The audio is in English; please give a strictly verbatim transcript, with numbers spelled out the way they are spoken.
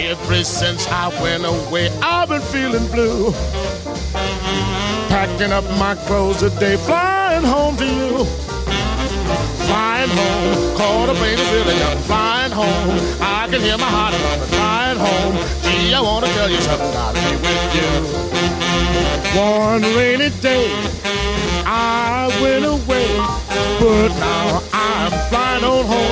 Ever since I went away, I've been feeling blue. Packing up my clothes today, flying home to you. Flying home, call the baby really young. Flying home, I can hear my heart drumming. Flying home, gee, I wanna tell you something, I'll be with you. One rainy day, I went away, but now I'm flying on home.